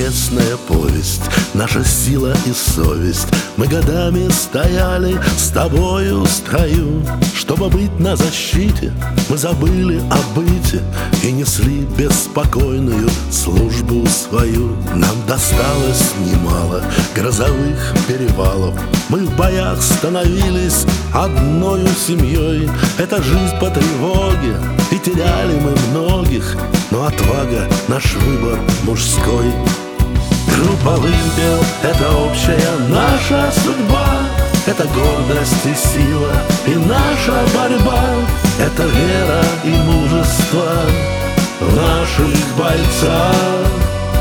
честная повесть, наша сила и совесть. Мы годами стояли с тобою в строю, чтобы быть на защите. Мы забыли о быте и несли беспокойную службу свою. Нам досталось немало грозовых перевалов. Мы в боях становились одною семьей. Это жизнь по тревоге, и теряли мы многих, но отвага — наш выбор мужской. Группа «Вымпел» — это общая наша судьба, это гордость и сила, и наша борьба, это вера и мужество в наших бойцах.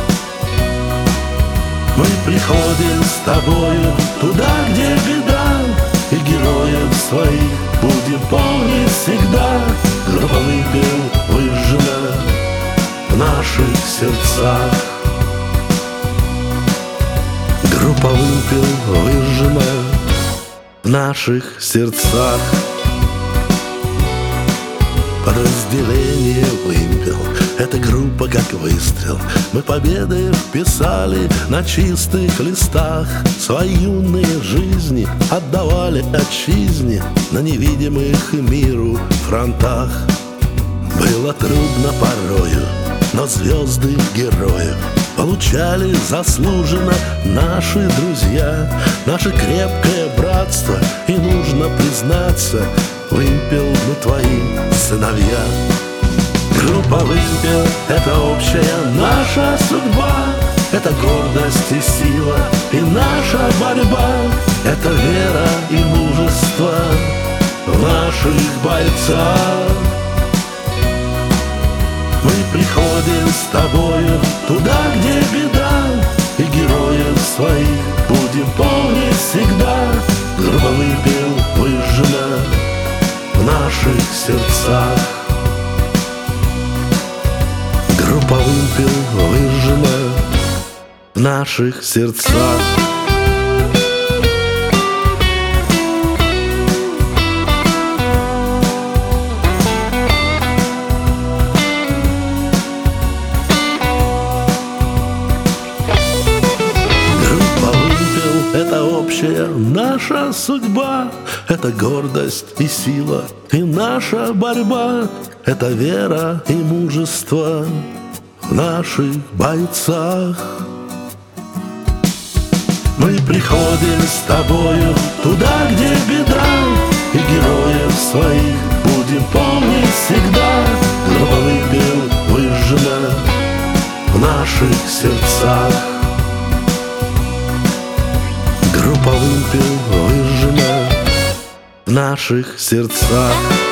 Мы приходим с тобою туда, где беда, и героев своих будем помнить всегда. Группа «Вымпел» выжжена в наших сердцах. Группа «Вымпел» выжжена в наших сердцах. Подразделение «Вымпел» — это группа как выстрел. Мы победы вписали на чистых листах. Свои юные жизни отдавали отчизне на невидимых миру фронтах. Было трудно порою, но звезды героев получали заслуженно наши друзья. Наше крепкое братство, и нужно признаться, «Вымпел» мы твои сыновья. Группа «Вымпел» — это общая наша судьба, это гордость и сила, и наша борьба, это вера и мужество в наших бойцах. Мы приходим с тобою туда, где беда, и героев своих будем помнить всегда. Группа «Вымпел» выжжена в наших сердцах. Группа «Вымпел» выжжена в наших сердцах. Это общая наша судьба, это гордость и сила, и наша борьба, это вера и мужество в наших бойцах. Мы приходим с тобою туда, где беда, и героев своих будем помнить всегда. Группа «Вымпел» выжжена в наших сердцах. Группа «Вымпел» выжжена в наших сердцах.